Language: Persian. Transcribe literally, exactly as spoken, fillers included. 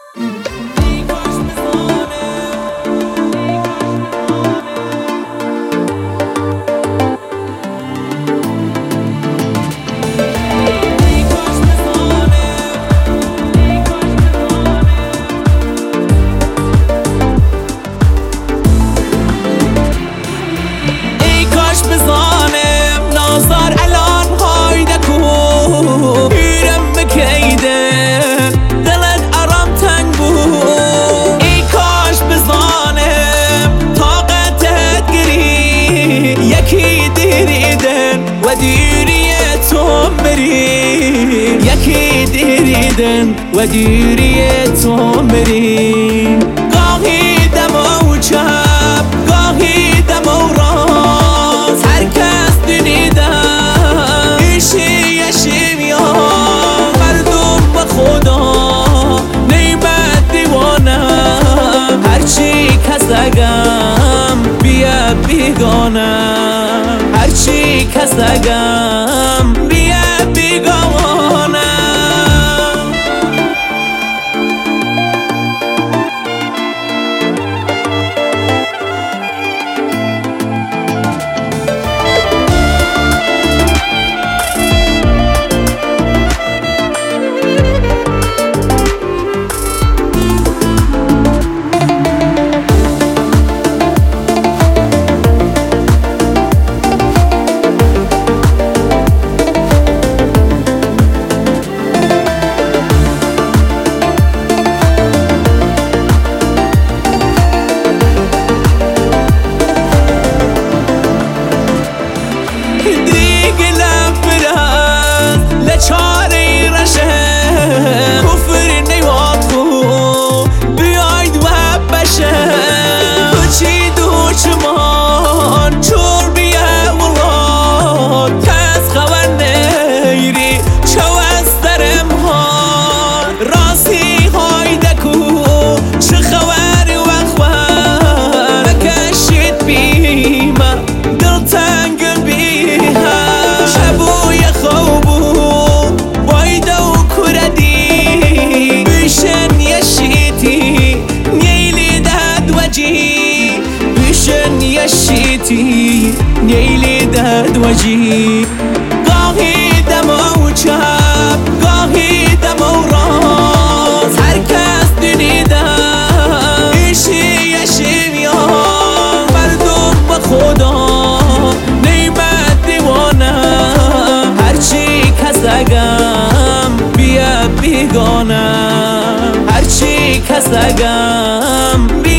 و دیری تو بری، یکی دیریدن و دیری تو بری. گاهی دم و چپ گاهی دم و راست، هر کس دنیدن ایشی یشیم یا مردم و خدا نیمت دیوانه. هرچی کس اگم بیا بیگانه، هرچی کس اگم بیا بیگانه. چاری رشه کفر نیوات خو بیاید و بشه. بچی دو چمان چور بیا ولاد، کس خبر نیری چو از درم ها. راستی های دکو چه خبر و اخبار، نکشید بیمه دل تنگ بیه. شبوی خوبو یشیتی نیلی درد وجی. گاهی دم و چپ گاهی دم و راست، هر کس دنیدن ایشی یشیم یا مردم و خدا نیمت دیوانه. هرچی کس اگم بیا بیگانه، هرچی کس اگم